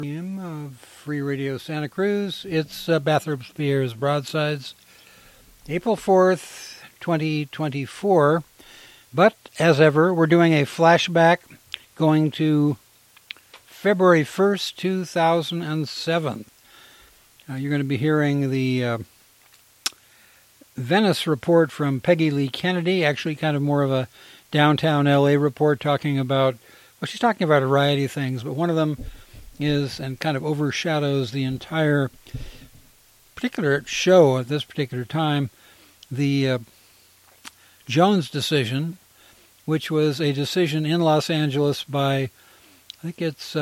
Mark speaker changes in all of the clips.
Speaker 1: Of Free Radio Santa Cruz. It's Bathurst Pierre's Broadsides, April 4th, 2024. But, as ever, we're doing a flashback going to February 1st, 2007. You're going to be hearing the Venice report from Peggy Lee Kennedy, actually kind of more of a downtown LA report talking about, well, she's talking about a variety of things, but one of them is, and kind of overshadows the entire particular show at this particular time, the Jones decision, which was a decision in Los Angeles by, I think it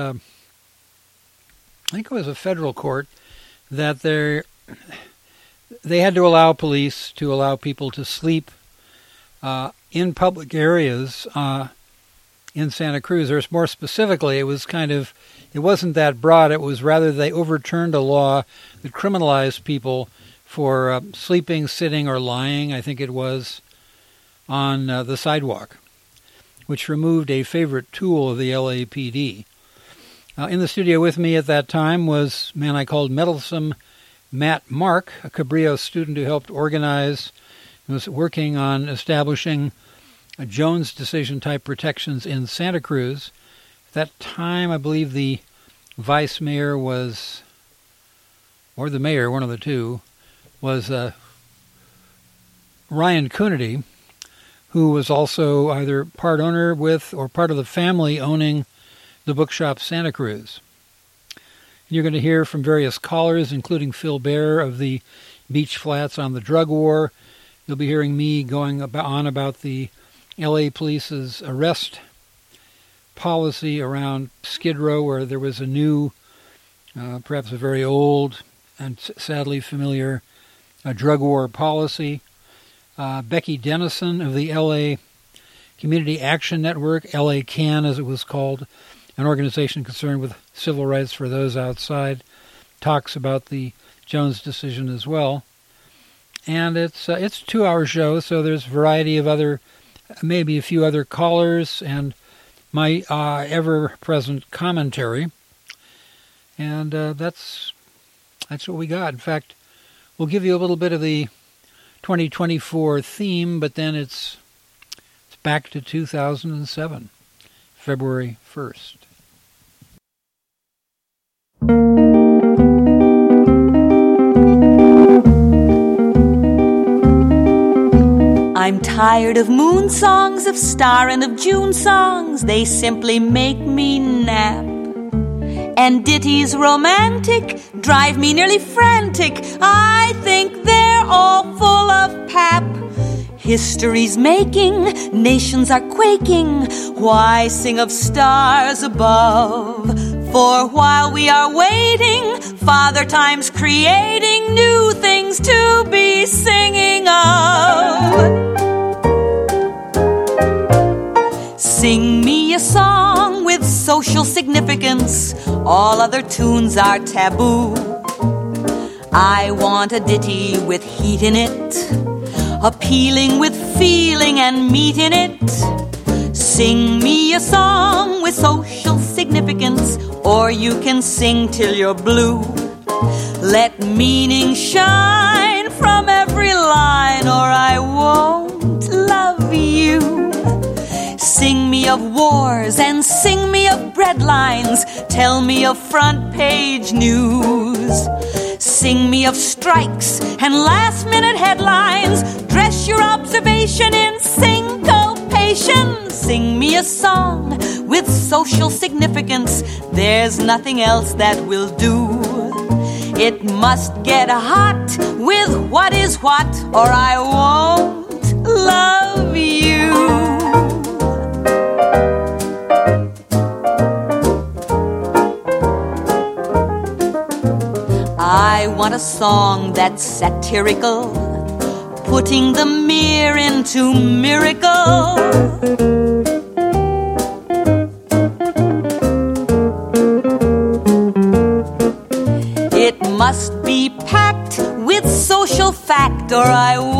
Speaker 1: was a federal court, that they had to allow police to allow people to sleep in public areas in Santa Cruz. Or more specifically, it wasn't that broad. It was rather they overturned a law that criminalized people for sleeping, sitting, or lying, I think it was, on the sidewalk, which removed a favorite tool of the LAPD. In the studio with me at that time was a man I called Meddlesome Matt Mark, a Cabrillo student who helped organize and was working on establishing a Jones decision-type protections in Santa Cruz. At that time, I believe the vice mayor was, or the mayor, one of the two, was Ryan Coonerty, who was also either part owner with or part of the family owning the bookshop Santa Cruz. You're going to hear from various callers, including Phil Baer of the Beach Flats on the drug war. You'll be hearing me going on about the LA Police's arrest policy around Skid Row, where there was a new, perhaps a very old and sadly familiar drug war policy. Becky Dennison of the LA Community Action Network, LA CAN as it was called, an organization concerned with civil rights for those outside, talks about the Jones decision as well. And it's a 2-hour show, so there's a variety of other, maybe a few other callers, and my ever-present commentary. And that's what we got. In fact, we'll give you a little bit of the 2024 theme, but then it's back to 2007, February 1st.
Speaker 2: I'm tired of moon songs, of star and of June songs. They simply make me nap. And ditties romantic drive me nearly frantic. I think they're all full of pap. History's making, nations are quaking. Why sing of stars above? For while we are waiting, Father Time's creating new things to be singing of. Sing me a song with social significance. All other tunes are taboo. I want a ditty with heat in it, appealing with feeling and meat in it. Sing me a song with social significance, or you can sing till you're blue. Let meaning shine from every line, or I won't love you. Sing me of wars and sing me of breadlines. Tell me of front page news. Sing me of strikes and last-minute headlines. Dress your observation in syncopation. Sing me a song with social significance. There's nothing else that will do. It must get hot with what is what, or I won't love you. I want a song that's satirical, putting the mere into miracle. It must be packed with social fact, or I